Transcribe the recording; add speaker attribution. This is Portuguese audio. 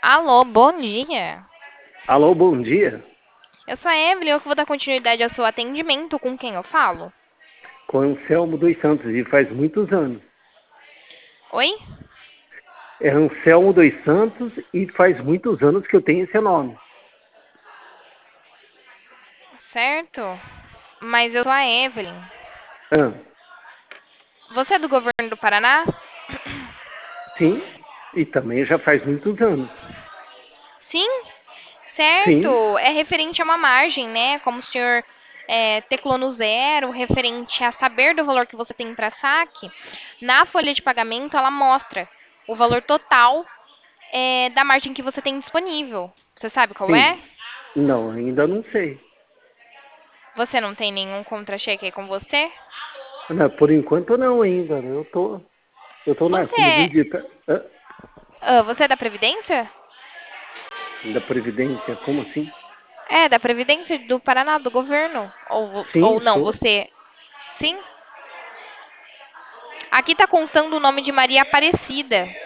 Speaker 1: Alô, bom dia.
Speaker 2: Alô, bom dia.
Speaker 1: Eu sou a Evelyn, eu que vou dar continuidade ao seu atendimento. Com quem eu falo?
Speaker 2: Com Anselmo dos Santos, e faz muitos anos.
Speaker 1: Oi?
Speaker 2: É Anselmo dos Santos e faz muitos anos que eu tenho esse nome.
Speaker 1: Certo? Mas eu sou a Evelyn.
Speaker 2: Ah,
Speaker 1: Você é do governo do Paraná?
Speaker 2: sim, e também já faz muitos anos.
Speaker 1: Sim,
Speaker 2: Sim,
Speaker 1: certo. É referente a uma margem, né? Como o senhor teclou no zero, referente a saber do valor que você tem para saque, na folha de pagamento ela mostra o valor total da margem que você tem disponível. Você sabe qual é?
Speaker 2: sim. Não, ainda não sei.
Speaker 1: Você não tem nenhum contra-cheque aí com você?
Speaker 2: Não, por enquanto não ainda. Eu tô na,
Speaker 1: Você
Speaker 2: como
Speaker 1: é,
Speaker 2: diz,
Speaker 1: você é da Previdência?
Speaker 2: da Previdência, como assim?
Speaker 1: É, da Previdência do Paraná, do governo. Ou
Speaker 2: Sim,
Speaker 1: não,
Speaker 2: sou.
Speaker 1: você. Sim? Aqui tá constando o nome de Maria Aparecida.